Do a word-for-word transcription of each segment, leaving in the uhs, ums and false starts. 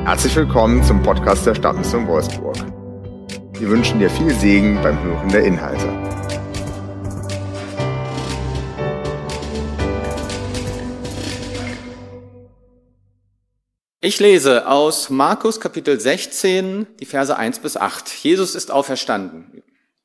Herzlich willkommen zum Podcast der Stadtmission Wolfsburg. Wir wünschen dir viel Segen beim Hören der Inhalte. Ich lese aus Markus Kapitel sechzehn, die Verse eins bis acht. Jesus ist auferstanden.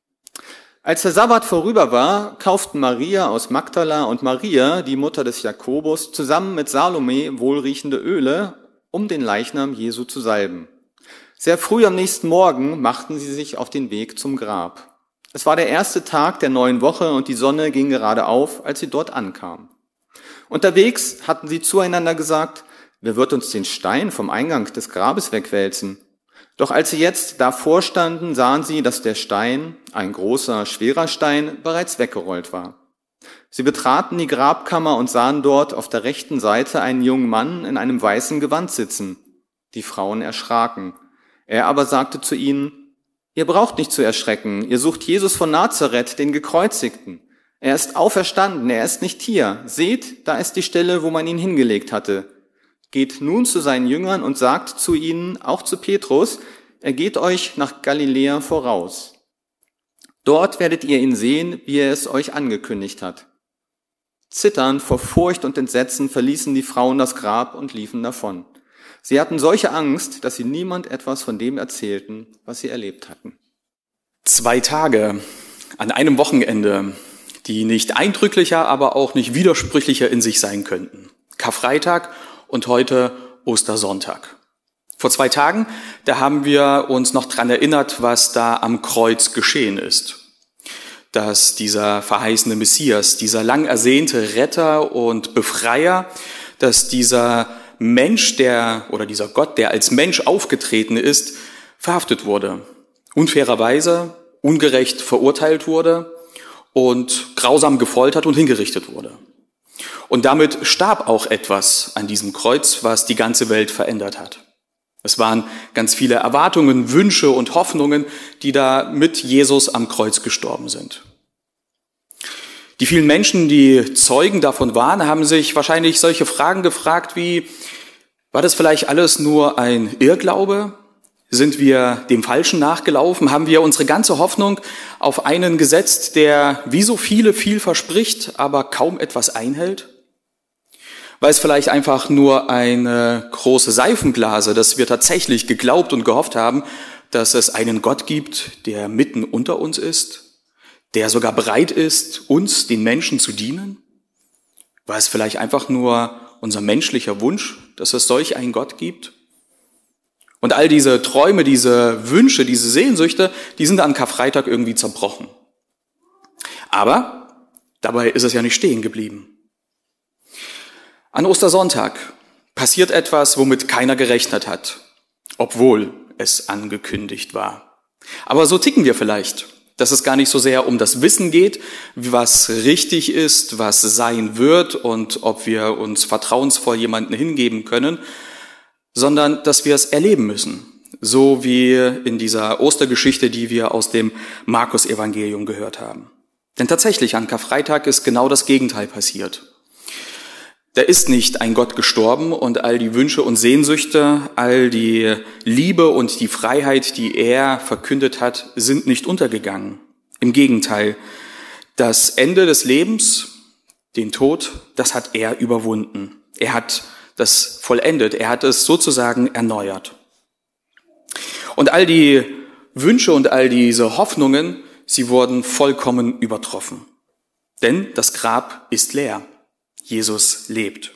Als der Sabbat vorüber war, kauften Maria aus Magdala und Maria, die Mutter des Jakobus, zusammen mit Salome wohlriechende Öle, um den Leichnam Jesu zu salben. Sehr früh am nächsten Morgen machten sie sich auf den Weg zum Grab. Es war der erste Tag der neuen Woche und die Sonne ging gerade auf, als sie dort ankamen. Unterwegs hatten sie zueinander gesagt: Wer wird uns den Stein vom Eingang des Grabes wegwälzen? Doch als sie jetzt davor standen, sahen sie, dass der Stein, ein großer, schwerer Stein, bereits weggerollt war. Sie betraten die Grabkammer und sahen dort auf der rechten Seite einen jungen Mann in einem weißen Gewand sitzen. Die Frauen erschraken. Er aber sagte zu ihnen: Ihr braucht nicht zu erschrecken, ihr sucht Jesus von Nazareth, den Gekreuzigten. Er ist auferstanden, er ist nicht hier. Seht, da ist die Stelle, wo man ihn hingelegt hatte. Geht nun zu seinen Jüngern und sagt zu ihnen, auch zu Petrus: Er geht euch nach Galiläa voraus. Dort werdet ihr ihn sehen, wie er es euch angekündigt hat. Zitternd vor Furcht und Entsetzen verließen die Frauen das Grab und liefen davon. Sie hatten solche Angst, dass sie niemand etwas von dem erzählten, was sie erlebt hatten. Zwei Tage an einem Wochenende, die nicht eindrücklicher, aber auch nicht widersprüchlicher in sich sein könnten. Karfreitag und heute Ostersonntag. Vor zwei Tagen, da haben wir uns noch dran erinnert, was da am Kreuz geschehen ist. Dass dieser verheißene Messias, dieser lang ersehnte Retter und Befreier, dass dieser Mensch, der oder dieser Gott, der als Mensch aufgetreten ist, verhaftet wurde, unfairerweise, ungerecht verurteilt wurde und grausam gefoltert und hingerichtet wurde. Und damit starb auch etwas an diesem Kreuz, was die ganze Welt verändert hat. Es waren ganz viele Erwartungen, Wünsche und Hoffnungen, die da mit Jesus am Kreuz gestorben sind. Die vielen Menschen, die Zeugen davon waren, haben sich wahrscheinlich solche Fragen gefragt wie: War das vielleicht alles nur ein Irrglaube? Sind wir dem Falschen nachgelaufen? Haben wir unsere ganze Hoffnung auf einen gesetzt, der wie so viele viel verspricht, aber kaum etwas einhält? War es vielleicht einfach nur eine große Seifenblase, dass wir tatsächlich geglaubt und gehofft haben, dass es einen Gott gibt, der mitten unter uns ist, der sogar bereit ist, uns, den Menschen, zu dienen? War es vielleicht einfach nur unser menschlicher Wunsch, dass es solch einen Gott gibt? Und all diese Träume, diese Wünsche, diese Sehnsüchte, die sind an Karfreitag irgendwie zerbrochen. Aber dabei ist es ja nicht stehen geblieben. An Ostersonntag passiert etwas, womit keiner gerechnet hat, obwohl es angekündigt war. Aber so ticken wir vielleicht, dass es gar nicht so sehr um das Wissen geht, was richtig ist, was sein wird und ob wir uns vertrauensvoll jemanden hingeben können, sondern dass wir es erleben müssen, so wie in dieser Ostergeschichte, die wir aus dem Markus-Evangelium gehört haben. Denn tatsächlich an Karfreitag ist genau das Gegenteil passiert. Da ist nicht ein Gott gestorben und all die Wünsche und Sehnsüchte, all die Liebe und die Freiheit, die er verkündet hat, sind nicht untergegangen. Im Gegenteil, das Ende des Lebens, den Tod, das hat er überwunden. Er hat das vollendet, er hat es sozusagen erneuert. Und all die Wünsche und all diese Hoffnungen, sie wurden vollkommen übertroffen. Denn das Grab ist leer. Jesus lebt.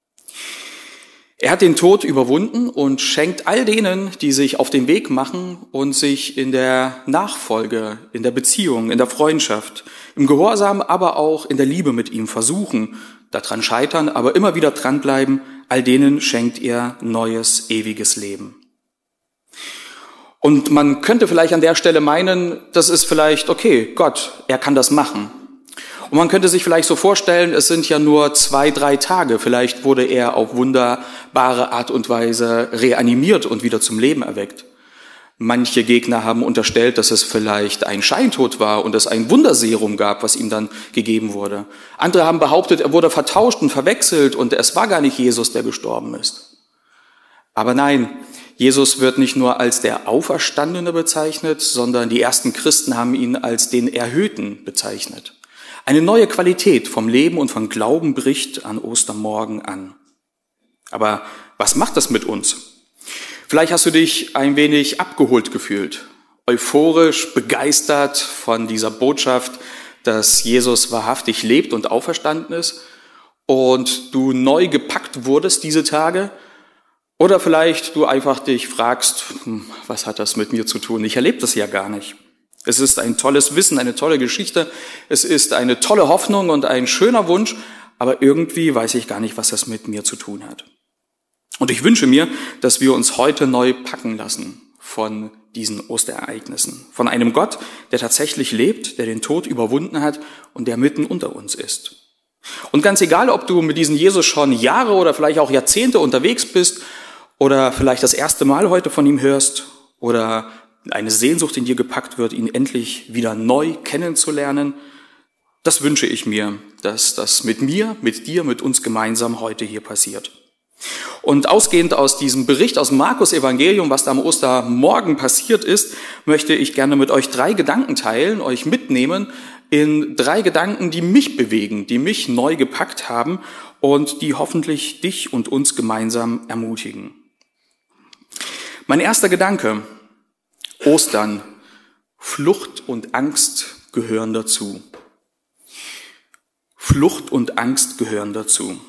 Er hat den Tod überwunden und schenkt all denen, die sich auf den Weg machen und sich in der Nachfolge, in der Beziehung, in der Freundschaft, im Gehorsam, aber auch in der Liebe mit ihm versuchen, daran scheitern, aber immer wieder dranbleiben, all denen schenkt er neues, ewiges Leben. Und man könnte vielleicht an der Stelle meinen, das ist vielleicht okay, Gott, er kann das machen. Und man könnte sich vielleicht so vorstellen, es sind ja nur zwei, drei Tage. Vielleicht wurde er auf wunderbare Art und Weise reanimiert und wieder zum Leben erweckt. Manche Gegner haben unterstellt, dass es vielleicht ein Scheintod war und es ein Wunderserum gab, was ihm dann gegeben wurde. Andere haben behauptet, er wurde vertauscht und verwechselt und es war gar nicht Jesus, der gestorben ist. Aber nein, Jesus wird nicht nur als der Auferstandene bezeichnet, sondern die ersten Christen haben ihn als den Erhöhten bezeichnet. Eine neue Qualität vom Leben und von Glauben bricht an Ostermorgen an. Aber was macht das mit uns? Vielleicht hast du dich ein wenig abgeholt gefühlt, euphorisch, begeistert von dieser Botschaft, dass Jesus wahrhaftig lebt und auferstanden ist und du neu gepackt wurdest diese Tage. Oder vielleicht du einfach dich fragst, hm, was hat das mit mir zu tun? Ich erlebe das ja gar nicht. Es ist ein tolles Wissen, eine tolle Geschichte. Es ist eine tolle Hoffnung und ein schöner Wunsch, aber irgendwie weiß ich gar nicht, was das mit mir zu tun hat. Und ich wünsche mir, dass wir uns heute neu packen lassen von diesen Osterereignissen. Von einem Gott, der tatsächlich lebt, der den Tod überwunden hat und der mitten unter uns ist. Und ganz egal, ob du mit diesem Jesus schon Jahre oder vielleicht auch Jahrzehnte unterwegs bist oder vielleicht das erste Mal heute von ihm hörst oder eine Sehnsucht in dir gepackt wird, ihn endlich wieder neu kennenzulernen, das wünsche ich mir, dass das mit mir, mit dir, mit uns gemeinsam heute hier passiert. Und ausgehend aus diesem Bericht aus dem Markus-Evangelium, was da am Ostermorgen passiert ist, möchte ich gerne mit euch drei Gedanken teilen, euch mitnehmen in drei Gedanken, die mich bewegen, die mich neu gepackt haben und die hoffentlich dich und uns gemeinsam ermutigen. Mein erster Gedanke: Ostern, Flucht und Angst gehören dazu. Flucht und Angst gehören dazu.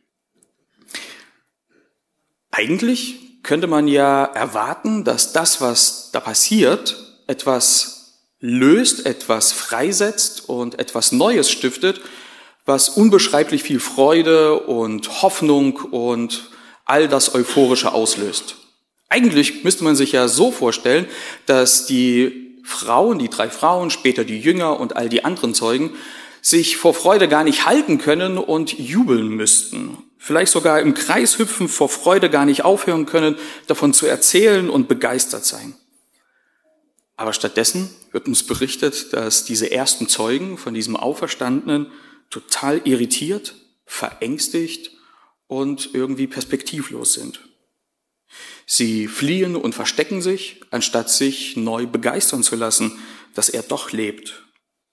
Eigentlich könnte man ja erwarten, dass das, was da passiert, etwas löst, etwas freisetzt und etwas Neues stiftet, was unbeschreiblich viel Freude und Hoffnung und all das Euphorische auslöst. Eigentlich müsste man sich ja so vorstellen, dass die Frauen, die drei Frauen, später die Jünger und all die anderen Zeugen, sich vor Freude gar nicht halten können und jubeln müssten. Vielleicht sogar im Kreis hüpfen, vor Freude gar nicht aufhören können, davon zu erzählen und begeistert sein. Aber stattdessen wird uns berichtet, dass diese ersten Zeugen von diesem Auferstandenen total irritiert, verängstigt und irgendwie perspektivlos sind. Sie fliehen und verstecken sich, anstatt sich neu begeistern zu lassen, dass er doch lebt.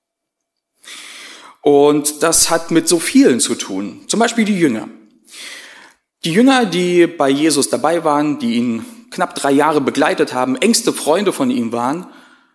Und das hat mit so vielen zu tun, zum Beispiel die Jünger. Die Jünger, die bei Jesus dabei waren, die ihn knapp drei Jahre begleitet haben, engste Freunde von ihm waren,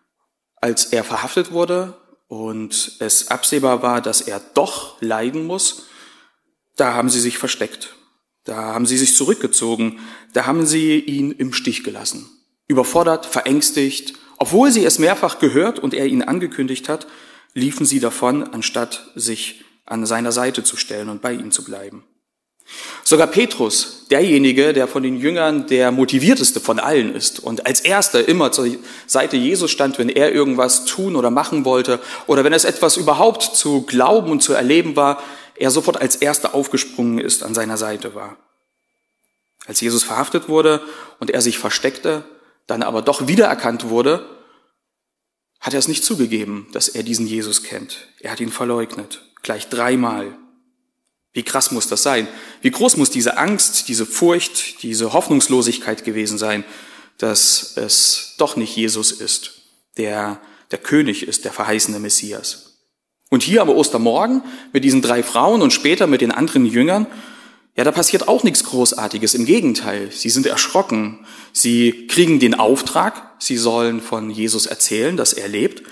als er verhaftet wurde und es absehbar war, dass er doch leiden muss, da haben sie sich versteckt. Da haben sie sich zurückgezogen, da haben sie ihn im Stich gelassen. Überfordert, verängstigt, obwohl sie es mehrfach gehört und er ihnen angekündigt hat, liefen sie davon, anstatt sich an seiner Seite zu stellen und bei ihm zu bleiben. Sogar Petrus, derjenige, der von den Jüngern der motivierteste von allen ist und als Erster immer zur Seite Jesus stand, wenn er irgendwas tun oder machen wollte oder wenn es etwas überhaupt zu glauben und zu erleben war, er sofort als Erster aufgesprungen ist, an seiner Seite war. Als Jesus verhaftet wurde und er sich versteckte, dann aber doch wiedererkannt wurde, hat er es nicht zugegeben, dass er diesen Jesus kennt. Er hat ihn verleugnet, gleich dreimal. Wie krass muss das sein? Wie groß muss diese Angst, diese Furcht, diese Hoffnungslosigkeit gewesen sein, dass es doch nicht Jesus ist, der der König ist, der verheißene Messias. Und hier am Ostermorgen mit diesen drei Frauen und später mit den anderen Jüngern, ja, da passiert auch nichts Großartiges. Im Gegenteil, sie sind erschrocken. Sie kriegen den Auftrag, sie sollen von Jesus erzählen, dass er lebt,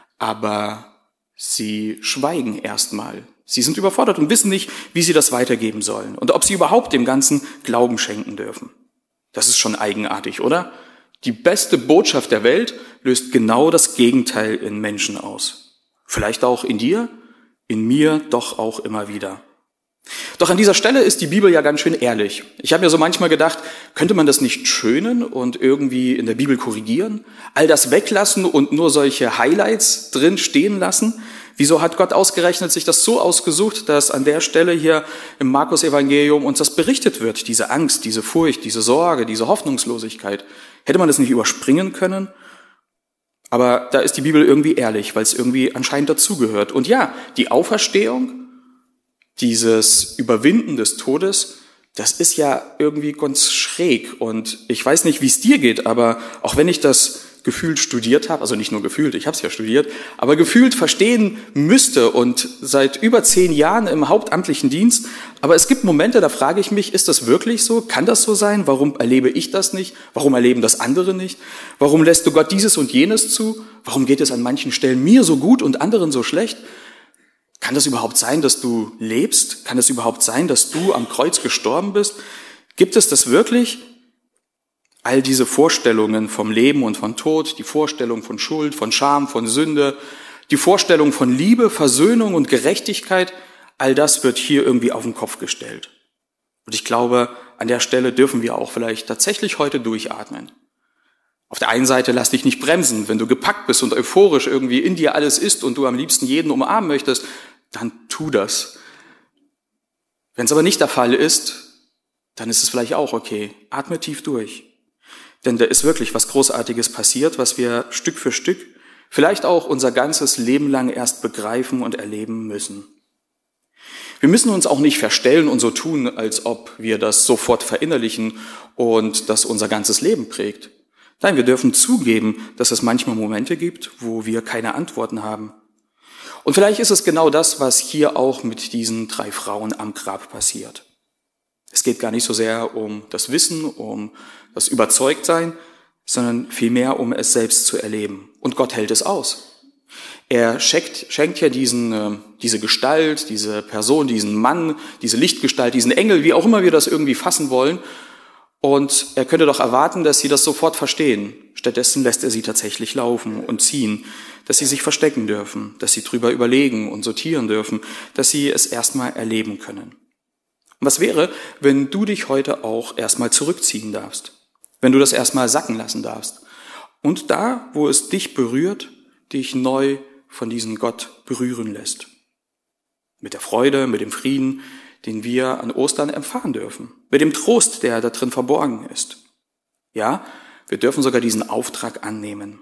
aber sie schweigen erstmal. Sie sind überfordert und wissen nicht, wie sie das weitergeben sollen und ob sie überhaupt dem Ganzen Glauben schenken dürfen. Das ist schon eigenartig, oder? Die beste Botschaft der Welt löst genau das Gegenteil in Menschen aus. Vielleicht auch in dir, in mir doch auch immer wieder. Doch an dieser Stelle ist die Bibel ja ganz schön ehrlich. Ich habe mir so manchmal gedacht, könnte man das nicht schönen und irgendwie in der Bibel korrigieren? All das weglassen und nur solche Highlights drin stehen lassen? Wieso hat Gott ausgerechnet sich das so ausgesucht, dass an der Stelle hier im Markus-Evangelium uns das berichtet wird? Diese Angst, diese Furcht, diese Sorge, diese Hoffnungslosigkeit. Hätte man das nicht überspringen können? Aber da ist die Bibel irgendwie ehrlich, weil es irgendwie anscheinend dazugehört. Und ja, die Auferstehung, dieses Überwinden des Todes, Das ist ja irgendwie ganz schräg und ich weiß nicht, wie es dir geht, aber auch wenn ich das gefühlt studiert habe, also nicht nur gefühlt, ich habe es ja studiert, aber gefühlt verstehen müsste und seit über zehn Jahren im hauptamtlichen Dienst, aber es gibt Momente, da frage ich mich, ist das wirklich so? Kann das so sein? Warum erlebe ich das nicht? Warum erleben das andere nicht? Warum lässt du Gott dieses und jenes zu? Warum geht es an manchen Stellen mir so gut und anderen so schlecht? Kann das überhaupt sein, dass du lebst? Kann es überhaupt sein, dass du am Kreuz gestorben bist? Gibt es das wirklich? All diese Vorstellungen vom Leben und von Tod, die Vorstellung von Schuld, von Scham, von Sünde, die Vorstellung von Liebe, Versöhnung und Gerechtigkeit, all das wird hier irgendwie auf den Kopf gestellt. Und ich glaube, an der Stelle dürfen wir auch vielleicht tatsächlich heute durchatmen. Auf der einen Seite lass dich nicht bremsen, wenn du gepackt bist und euphorisch irgendwie in dir alles ist und du am liebsten jeden umarmen möchtest, dann tu das. Wenn es aber nicht der Fall ist, dann ist es vielleicht auch okay. Atme tief durch. Denn da ist wirklich was Großartiges passiert, was wir Stück für Stück, vielleicht auch unser ganzes Leben lang erst begreifen und erleben müssen. Wir müssen uns auch nicht verstellen und so tun, als ob wir das sofort verinnerlichen und das unser ganzes Leben prägt. Nein, wir dürfen zugeben, dass es manchmal Momente gibt, wo wir keine Antworten haben. Und vielleicht ist es genau das, was hier auch mit diesen drei Frauen am Grab passiert. Es geht gar nicht so sehr um das Wissen, um das Überzeugtsein, sondern vielmehr um es selbst zu erleben. Und Gott hält es aus. Er schenkt, schenkt ja diesen, diese Gestalt, diese Person, diesen Mann, diese Lichtgestalt, diesen Engel, wie auch immer wir das irgendwie fassen wollen. Und er könnte doch erwarten, dass sie das sofort verstehen. Stattdessen lässt er sie tatsächlich laufen und ziehen, dass sie sich verstecken dürfen, dass sie drüber überlegen und sortieren dürfen, dass sie es erstmal erleben können. Und was wäre, wenn du dich heute auch erstmal zurückziehen darfst? Wenn du das erstmal sacken lassen darfst? Und da, wo es dich berührt, dich neu von diesem Gott berühren lässt. Mit der Freude, mit dem Frieden, den wir an Ostern erfahren dürfen. Mit dem Trost, der da drin verborgen ist. Ja, wir dürfen sogar diesen Auftrag annehmen.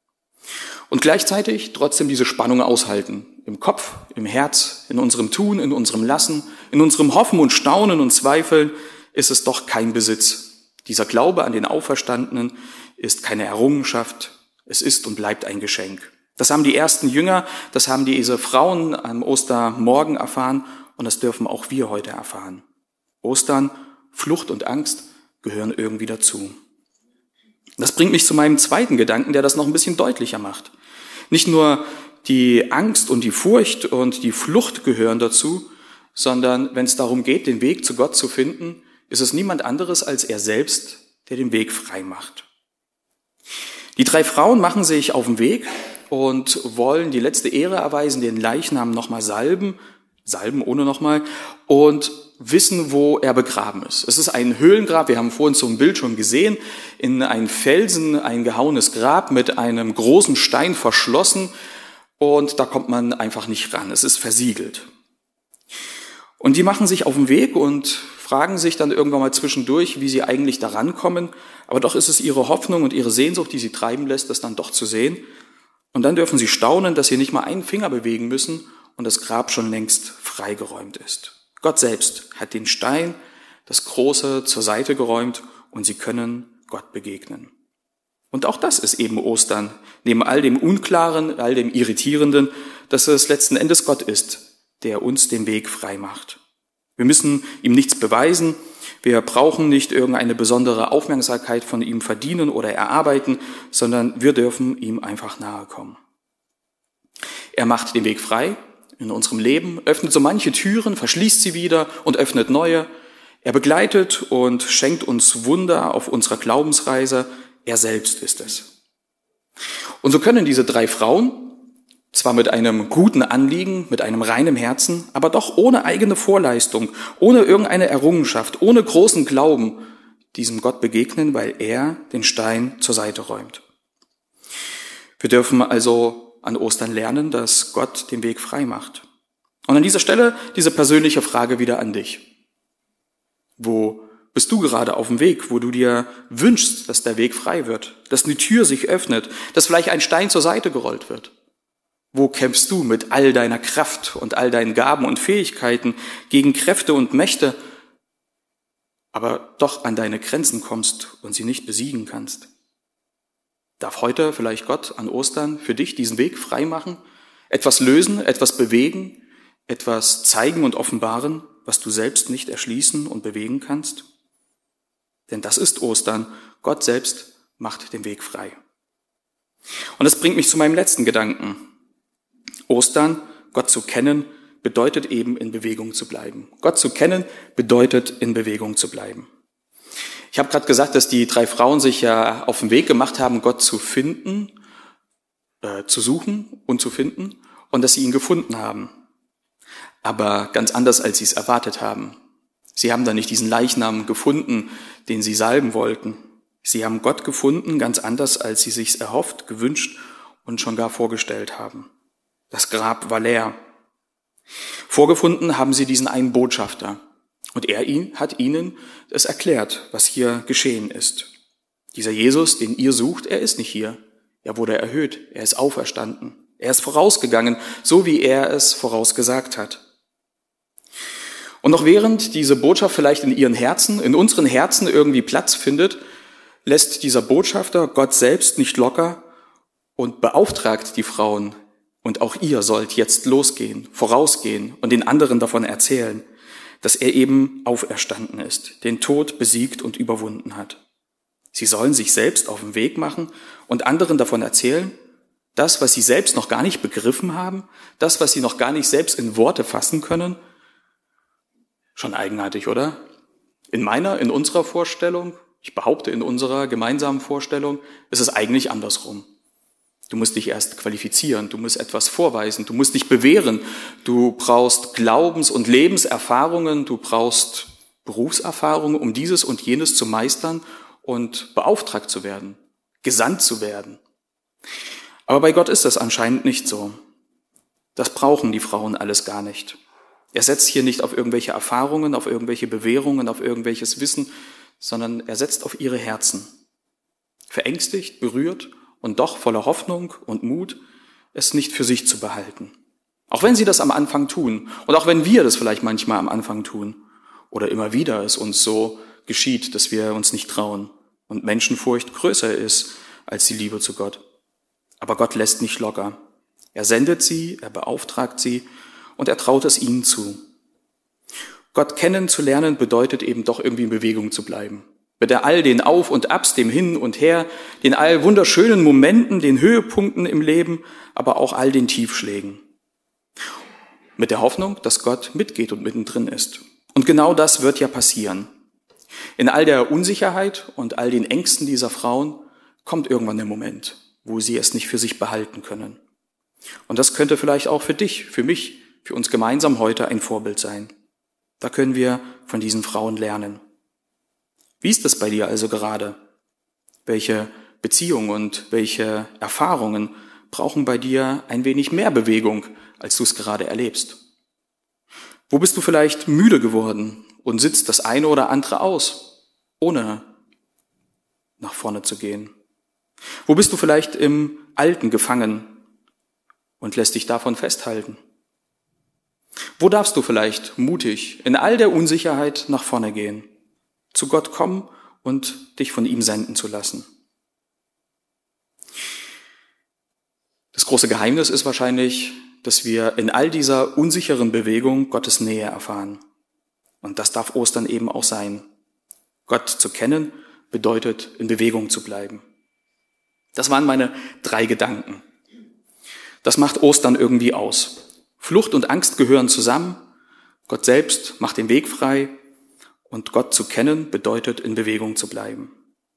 Und gleichzeitig trotzdem diese Spannung aushalten. Im Kopf, im Herz, in unserem Tun, in unserem Lassen, in unserem Hoffen und Staunen und Zweifeln ist es doch kein Besitz. Dieser Glaube an den Auferstandenen ist keine Errungenschaft. Es ist und bleibt ein Geschenk. Das haben die ersten Jünger, das haben diese Frauen am Ostermorgen erfahren und das dürfen auch wir heute erfahren. Ostern, Flucht und Angst gehören irgendwie dazu. Das bringt mich zu meinem zweiten Gedanken, der das noch ein bisschen deutlicher macht. Nicht nur die Angst und die Furcht und die Flucht gehören dazu, sondern wenn es darum geht, den Weg zu Gott zu finden, ist es niemand anderes als er selbst, der den Weg frei macht. Die drei Frauen machen sich auf den Weg und wollen die letzte Ehre erweisen, den Leichnam nochmal salben, salben ohne nochmal, und wissen, wo er begraben ist. Es ist ein Höhlengrab, wir haben vorhin so ein Bild schon gesehen, in einen Felsen eingehauenes Grab mit einem großen Stein verschlossen und da kommt man einfach nicht ran, es ist versiegelt. Und die machen sich auf den Weg und fragen sich dann irgendwann mal zwischendurch, wie sie eigentlich da rankommen, aber doch ist es ihre Hoffnung und ihre Sehnsucht, die sie treiben lässt, das dann doch zu sehen. Und dann dürfen sie staunen, dass sie nicht mal einen Finger bewegen müssen und das Grab schon längst freigeräumt ist. Gott selbst hat den Stein, das Große, zur Seite geräumt und sie können Gott begegnen. Und auch das ist eben Ostern, neben all dem Unklaren, all dem Irritierenden, dass es letzten Endes Gott ist, der uns den Weg frei macht. Wir müssen ihm nichts beweisen, wir brauchen nicht irgendeine besondere Aufmerksamkeit von ihm verdienen oder erarbeiten, sondern wir dürfen ihm einfach nahe kommen. Er macht den Weg frei in unserem Leben, öffnet so manche Türen, verschließt sie wieder und öffnet neue. Er begleitet und schenkt uns Wunder auf unserer Glaubensreise. Er selbst ist es. Und so können diese drei Frauen, zwar mit einem guten Anliegen, mit einem reinen Herzen, aber doch ohne eigene Vorleistung, ohne irgendeine Errungenschaft, ohne großen Glauben, diesem Gott begegnen, weil er den Stein zur Seite räumt. Wir dürfen also an Ostern lernen, dass Gott den Weg frei macht. Und an dieser Stelle diese persönliche Frage wieder an dich. Wo bist du gerade auf dem Weg, wo du dir wünschst, dass der Weg frei wird, dass eine Tür sich öffnet, dass vielleicht ein Stein zur Seite gerollt wird? Wo kämpfst du mit all deiner Kraft und all deinen Gaben und Fähigkeiten gegen Kräfte und Mächte? aber doch an deine Grenzen kommst und sie nicht besiegen kannst? Darf heute vielleicht Gott an Ostern für dich diesen Weg frei machen, etwas lösen, etwas bewegen, etwas zeigen und offenbaren, was du selbst nicht erschließen und bewegen kannst? Denn das ist Ostern. Gott selbst macht den Weg frei. Und das bringt mich zu meinem letzten Gedanken. Ostern, Gott zu kennen, bedeutet eben in Bewegung zu bleiben. Gott zu kennen bedeutet in Bewegung zu bleiben. Ich habe gerade gesagt, dass die drei Frauen sich ja auf den Weg gemacht haben, Gott zu finden, äh, zu suchen und zu finden und dass sie ihn gefunden haben. Aber ganz anders, als sie es erwartet haben. Sie haben da nicht diesen Leichnam gefunden, den sie salben wollten. Sie haben Gott gefunden, ganz anders, als sie sich's erhofft, gewünscht und schon gar vorgestellt haben. Das Grab war leer. Vorgefunden haben sie diesen einen Botschafter. Und er hat ihnen es erklärt, was hier geschehen ist. Dieser Jesus, den ihr sucht, er ist nicht hier. Er wurde erhöht, er ist auferstanden. Er ist vorausgegangen, so wie er es vorausgesagt hat. Und noch während diese Botschaft vielleicht in ihren Herzen, in unseren Herzen irgendwie Platz findet, lässt dieser Botschafter Gott selbst nicht locker und beauftragt die Frauen, und auch ihr sollt jetzt losgehen, vorausgehen und den anderen davon erzählen, dass er eben auferstanden ist, den Tod besiegt und überwunden hat. Sie sollen sich selbst auf den Weg machen und anderen davon erzählen, das, was sie selbst noch gar nicht begriffen haben, das, was sie noch gar nicht selbst in Worte fassen können. Schon eigenartig, oder? In meiner, in unserer Vorstellung, ich behaupte in unserer gemeinsamen Vorstellung, ist es eigentlich andersrum. Du musst dich erst qualifizieren, du musst etwas vorweisen, du musst dich bewähren, du brauchst Glaubens- und Lebenserfahrungen, du brauchst Berufserfahrungen, um dieses und jenes zu meistern und beauftragt zu werden, gesandt zu werden. Aber bei Gott ist das anscheinend nicht so. Das brauchen die Frauen alles gar nicht. Er setzt hier nicht auf irgendwelche Erfahrungen, auf irgendwelche Bewährungen, auf irgendwelches Wissen, sondern er setzt auf ihre Herzen. Verängstigt, berührt und doch voller Hoffnung und Mut, es nicht für sich zu behalten. Auch wenn sie das am Anfang tun und auch wenn wir das vielleicht manchmal am Anfang tun oder immer wieder es uns so geschieht, dass wir uns nicht trauen und Menschenfurcht größer ist als die Liebe zu Gott. Aber Gott lässt nicht locker. Er sendet sie, er beauftragt sie und er traut es ihnen zu. Gott kennenzulernen bedeutet eben doch irgendwie in Bewegung zu bleiben. Mit all den Auf und Abs, dem Hin und Her, den all wunderschönen Momenten, den Höhepunkten im Leben, aber auch all den Tiefschlägen. Mit der Hoffnung, dass Gott mitgeht und mittendrin ist. Und genau das wird ja passieren. In all der Unsicherheit und all den Ängsten dieser Frauen kommt irgendwann der Moment, wo sie es nicht für sich behalten können. Und das könnte vielleicht auch für dich, für mich, für uns gemeinsam heute ein Vorbild sein. Da können wir von diesen Frauen lernen. Wie ist es bei dir also gerade? Welche Beziehungen und welche Erfahrungen brauchen bei dir ein wenig mehr Bewegung, als du es gerade erlebst? Wo bist du vielleicht müde geworden und sitzt das eine oder andere aus, ohne nach vorne zu gehen? Wo bist du vielleicht im Alten gefangen und lässt dich davon festhalten? Wo darfst du vielleicht mutig in all der Unsicherheit nach vorne gehen? Zu Gott kommen und dich von ihm senden zu lassen. Das große Geheimnis ist wahrscheinlich, dass wir in all dieser unsicheren Bewegung Gottes Nähe erfahren. Und das darf Ostern eben auch sein. Gott zu kennen bedeutet, in Bewegung zu bleiben. Das waren meine drei Gedanken. Das macht Ostern irgendwie aus. Flucht und Angst gehören zusammen. Gott selbst macht den Weg frei. Und Gott zu kennen bedeutet, in Bewegung zu bleiben.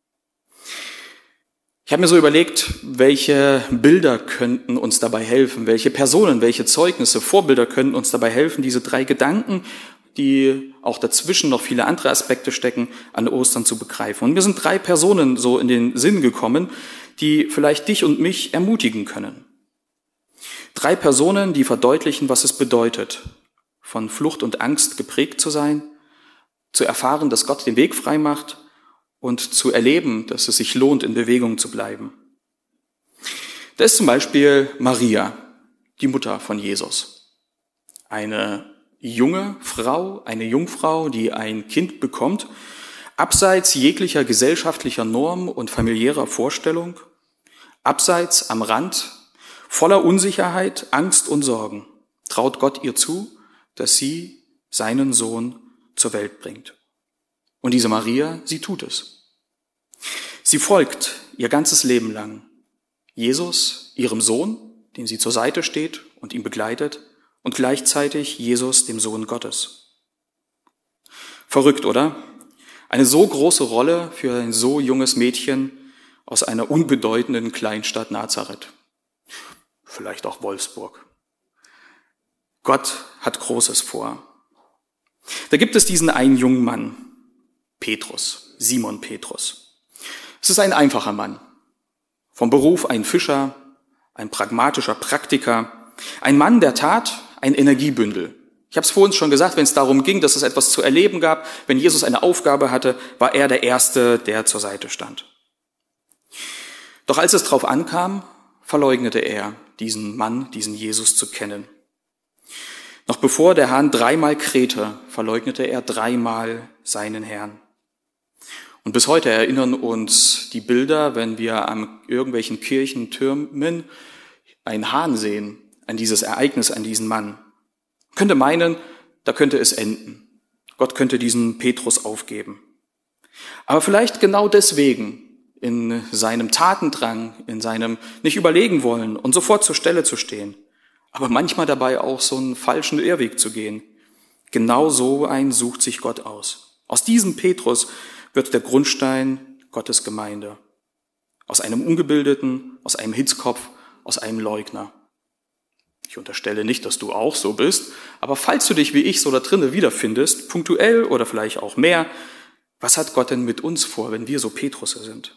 Ich habe mir so überlegt, welche Bilder könnten uns dabei helfen, welche Personen, welche Zeugnisse, Vorbilder könnten uns dabei helfen, diese drei Gedanken, die auch dazwischen noch viele andere Aspekte stecken, an Ostern zu begreifen. Und mir sind drei Personen so in den Sinn gekommen, die vielleicht dich und mich ermutigen können. Drei Personen, die verdeutlichen, was es bedeutet, von Flucht und Angst geprägt zu sein, zu erfahren, dass Gott den Weg frei macht und zu erleben, dass es sich lohnt, in Bewegung zu bleiben. Da ist zum Beispiel Maria, die Mutter von Jesus. Eine junge Frau, eine Jungfrau, die ein Kind bekommt, abseits jeglicher gesellschaftlicher Norm und familiärer Vorstellung, abseits am Rand, voller Unsicherheit, Angst und Sorgen, traut Gott ihr zu, dass sie seinen Sohn zur Welt bringt. Und diese Maria, sie tut es. Sie folgt ihr ganzes Leben lang Jesus, ihrem Sohn, dem sie zur Seite steht und ihn begleitet, und gleichzeitig Jesus, dem Sohn Gottes. Verrückt, oder? Eine so große Rolle für ein so junges Mädchen aus einer unbedeutenden Kleinstadt Nazareth. Vielleicht auch Wolfsburg. Gott hat Großes vor. Da gibt es diesen einen jungen Mann, Petrus, Simon Petrus. Es ist ein einfacher Mann. Vom Beruf ein Fischer, ein pragmatischer Praktiker, ein Mann der Tat, ein Energiebündel. Ich habe es vorhin schon gesagt, wenn es darum ging, dass es etwas zu erleben gab, wenn Jesus eine Aufgabe hatte, war er der Erste, der zur Seite stand. Doch als es drauf ankam, verleugnete er, diesen Mann, diesen Jesus zu kennen. Noch bevor der Hahn dreimal krähte, verleugnete er dreimal seinen Herrn. Und bis heute erinnern uns die Bilder, wenn wir an irgendwelchen Kirchentürmen einen Hahn sehen, an dieses Ereignis, an diesen Mann. Man könnte meinen, da könnte es enden. Gott könnte diesen Petrus aufgeben. Aber vielleicht genau deswegen, in seinem Tatendrang, in seinem nicht überlegen wollen und sofort zur Stelle zu stehen, aber manchmal dabei auch so einen falschen Irrweg zu gehen. Genau so einen sucht sich Gott aus. Aus diesem Petrus wird der Grundstein Gottes Gemeinde. Aus einem Ungebildeten, aus einem Hitzkopf, aus einem Leugner. Ich unterstelle nicht, dass du auch so bist, aber falls du dich wie ich so da drinnen wiederfindest, punktuell oder vielleicht auch mehr, was hat Gott denn mit uns vor, wenn wir so Petrusse sind?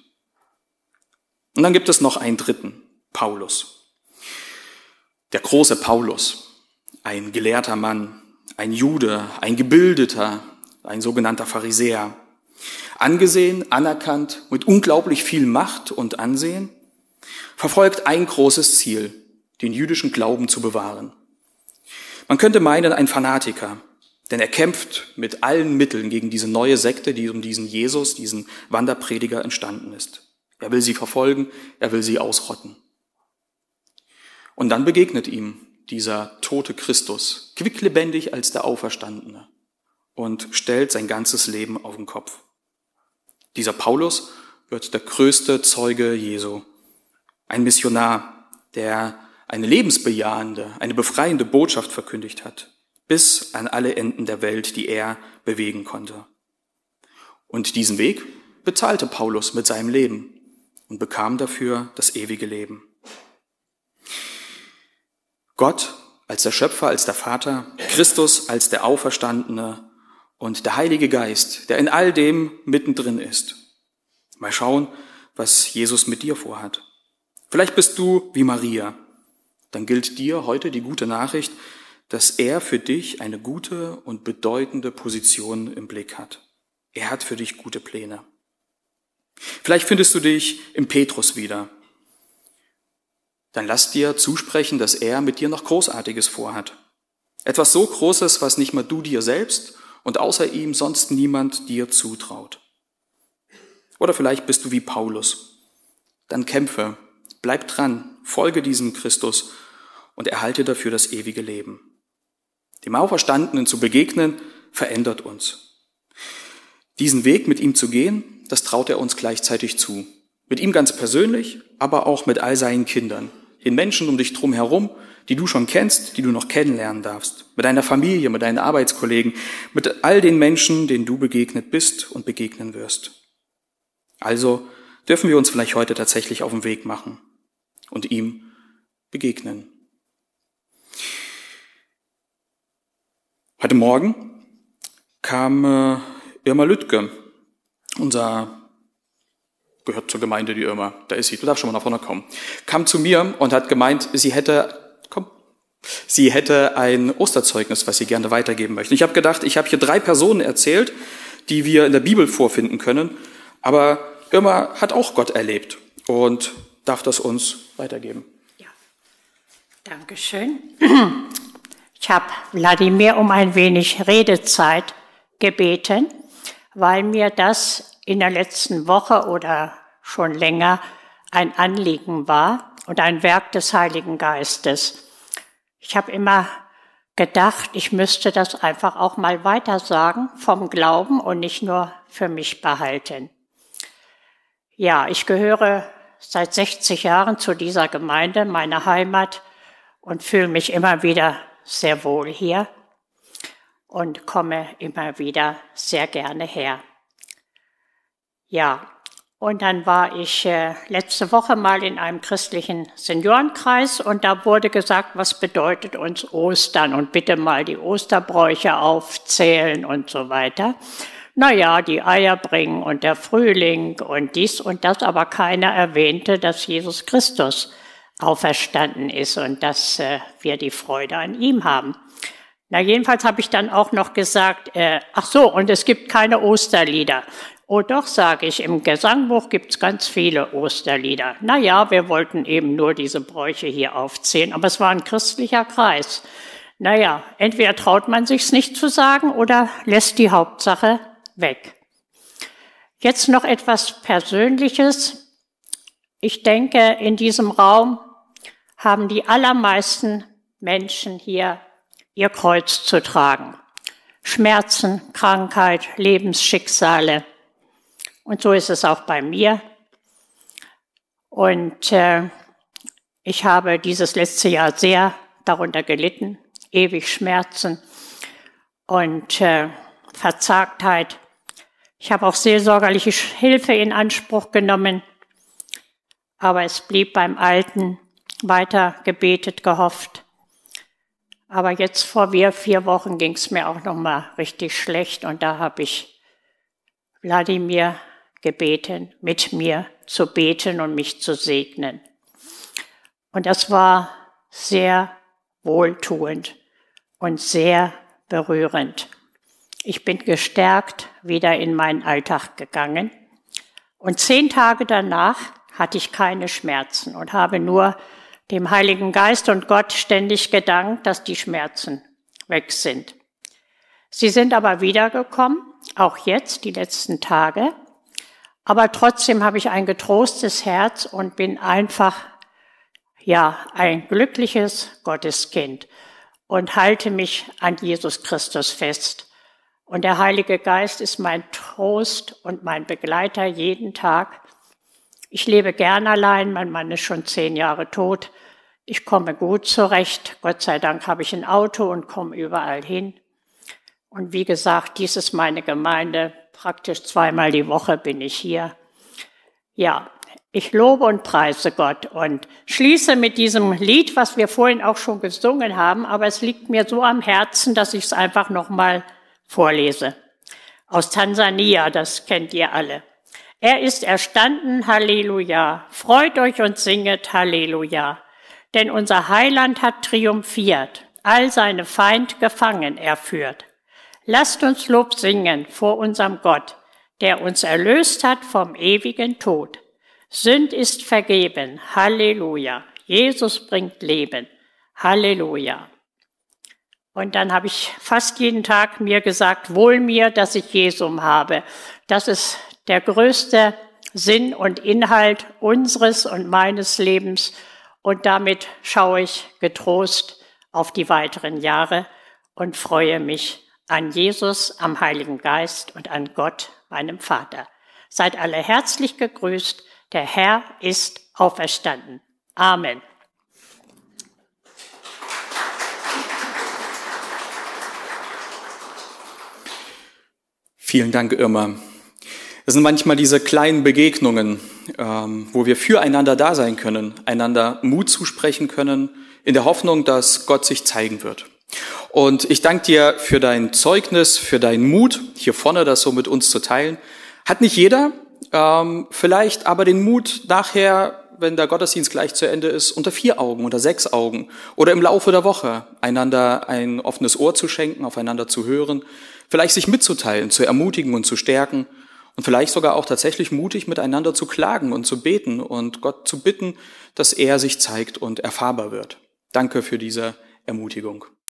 Und dann gibt es noch einen dritten, Paulus. Der große Paulus, ein gelehrter Mann, ein Jude, ein Gebildeter, ein sogenannter Pharisäer. Angesehen, anerkannt, mit unglaublich viel Macht und Ansehen, verfolgt ein großes Ziel, den jüdischen Glauben zu bewahren. Man könnte meinen, ein Fanatiker, denn er kämpft mit allen Mitteln gegen diese neue Sekte, die um diesen Jesus, diesen Wanderprediger entstanden ist. Er will sie verfolgen, er will sie ausrotten. Und dann begegnet ihm dieser tote Christus, quicklebendig als der Auferstandene, und stellt sein ganzes Leben auf den Kopf. Dieser Paulus wird der größte Zeuge Jesu, ein Missionar, der eine lebensbejahende, eine befreiende Botschaft verkündigt hat, bis an alle Enden der Welt, die er bewegen konnte. Und diesen Weg bezahlte Paulus mit seinem Leben und bekam dafür das ewige Leben. Gott als der Schöpfer, als der Vater, Christus als der Auferstandene und der Heilige Geist, der in all dem mittendrin ist. Mal schauen, was Jesus mit dir vorhat. Vielleicht bist du wie Maria. Dann gilt dir heute die gute Nachricht, dass er für dich eine gute und bedeutende Position im Blick hat. Er hat für dich gute Pläne. Vielleicht findest du dich im Petrus wieder. Dann lass dir zusprechen, dass er mit dir noch Großartiges vorhat. Etwas so Großes, was nicht mal du dir selbst und außer ihm sonst niemand dir zutraut. Oder vielleicht bist du wie Paulus. Dann kämpfe, bleib dran, folge diesem Christus und erhalte dafür das ewige Leben. Dem Auferstandenen zu begegnen, verändert uns. Diesen Weg mit ihm zu gehen, das traut er uns gleichzeitig zu. Mit ihm ganz persönlich, aber auch mit all seinen Kindern. Den Menschen um dich drum herum, die du schon kennst, die du noch kennenlernen darfst. Mit deiner Familie, mit deinen Arbeitskollegen, mit all den Menschen, denen du begegnet bist und begegnen wirst. Also dürfen wir uns vielleicht heute tatsächlich auf den Weg machen und ihm begegnen. Heute Morgen kam äh, Irma Lüttke, unser, gehört zur Gemeinde die Irma, da ist sie, du darfst schon mal nach vorne kommen, kam zu mir und hat gemeint, sie hätte, komm, sie hätte ein Osterzeugnis, was sie gerne weitergeben möchte. Ich habe gedacht, ich habe hier drei Personen erzählt, die wir in der Bibel vorfinden können, aber Irma hat auch Gott erlebt und darf das uns weitergeben. Ja, danke schön. Ich habe Wladimir um ein wenig Redezeit gebeten, weil mir das in der letzten Woche oder schon länger ein Anliegen war und ein Werk des Heiligen Geistes. Ich habe immer gedacht, ich müsste das einfach auch mal weitersagen vom Glauben und nicht nur für mich behalten. Ja, ich gehöre seit sechzig Jahren zu dieser Gemeinde, meiner Heimat, und fühle mich immer wieder sehr wohl hier und komme immer wieder sehr gerne her. Ja, und dann war ich äh, letzte Woche mal in einem christlichen Seniorenkreis und da wurde gesagt, was bedeutet uns Ostern und bitte mal die Osterbräuche aufzählen und so weiter. Naja, die Eier bringen und der Frühling und dies und das, aber keiner erwähnte, dass Jesus Christus auferstanden ist und dass äh, wir die Freude an ihm haben. Na, jedenfalls habe ich dann auch noch gesagt, äh, ach so, und es gibt keine Osterlieder. Oh doch, sage ich, im Gesangbuch gibt's ganz viele Osterlieder. Na ja, wir wollten eben nur diese Bräuche hier aufzählen, aber es war ein christlicher Kreis. Naja, entweder traut man sich's nicht zu sagen oder lässt die Hauptsache weg. Jetzt noch etwas Persönliches. Ich denke, in diesem Raum haben die allermeisten Menschen hier ihr Kreuz zu tragen. Schmerzen, Krankheit, Lebensschicksale. Und so ist es auch bei mir. Und äh, ich habe dieses letzte Jahr sehr darunter gelitten, ewig Schmerzen und äh, Verzagtheit. Ich habe auch seelsorgerliche Hilfe in Anspruch genommen, aber es blieb beim Alten, weiter gebetet, gehofft. Aber jetzt vor vier, vier Wochen ging es mir auch noch mal richtig schlecht und da habe ich Wladimir gebeten, mit mir zu beten und mich zu segnen. Und das war sehr wohltuend und sehr berührend. Ich bin gestärkt wieder in meinen Alltag gegangen und zehn Tage danach hatte ich keine Schmerzen und habe nur dem Heiligen Geist und Gott ständig gedankt, dass die Schmerzen weg sind. Sie sind aber wiedergekommen, auch jetzt, die letzten Tage. Aber trotzdem habe ich ein getrostes Herz und bin einfach, ja, ein glückliches Gotteskind und halte mich an Jesus Christus fest. Und der Heilige Geist ist mein Trost und mein Begleiter jeden Tag. Ich lebe gern allein, mein Mann ist schon zehn Jahre tot. Ich komme gut zurecht. Gott sei Dank habe ich ein Auto und komme überall hin. Und wie gesagt, dies ist meine Gemeinde. Praktisch zweimal die Woche bin ich hier. Ja, ich lobe und preise Gott und schließe mit diesem Lied, was wir vorhin auch schon gesungen haben, aber es liegt mir so am Herzen, dass ich es einfach nochmal vorlese. Aus Tansania, das kennt ihr alle. Er ist erstanden, Halleluja. Freut euch und singet, Halleluja. Denn unser Heiland hat triumphiert, all seine Feind gefangen er führt. Lasst uns Lob singen vor unserem Gott, der uns erlöst hat vom ewigen Tod. Sünd ist vergeben, Halleluja. Jesus bringt Leben, Halleluja. Und dann habe ich fast jeden Tag mir gesagt, wohl mir, dass ich Jesum habe. Das ist der größte Sinn und Inhalt unseres und meines Lebens. Und damit schaue ich getrost auf die weiteren Jahre und freue mich an Jesus, am Heiligen Geist und an Gott, meinem Vater. Seid alle herzlich gegrüßt. Der Herr ist auferstanden. Amen. Vielen Dank, Irma. Es sind manchmal diese kleinen Begegnungen, ähm, wo wir füreinander da sein können, einander Mut zusprechen können, in der Hoffnung, dass Gott sich zeigen wird. Und ich danke dir für dein Zeugnis, für deinen Mut, hier vorne das so mit uns zu teilen. Hat nicht jeder, ähm, vielleicht aber den Mut nachher, wenn der Gottesdienst gleich zu Ende ist, unter vier Augen, unter sechs Augen oder im Laufe der Woche einander ein offenes Ohr zu schenken, aufeinander zu hören, vielleicht sich mitzuteilen, zu ermutigen und zu stärken und vielleicht sogar auch tatsächlich mutig miteinander zu klagen und zu beten und Gott zu bitten, dass er sich zeigt und erfahrbar wird. Danke für diese Ermutigung.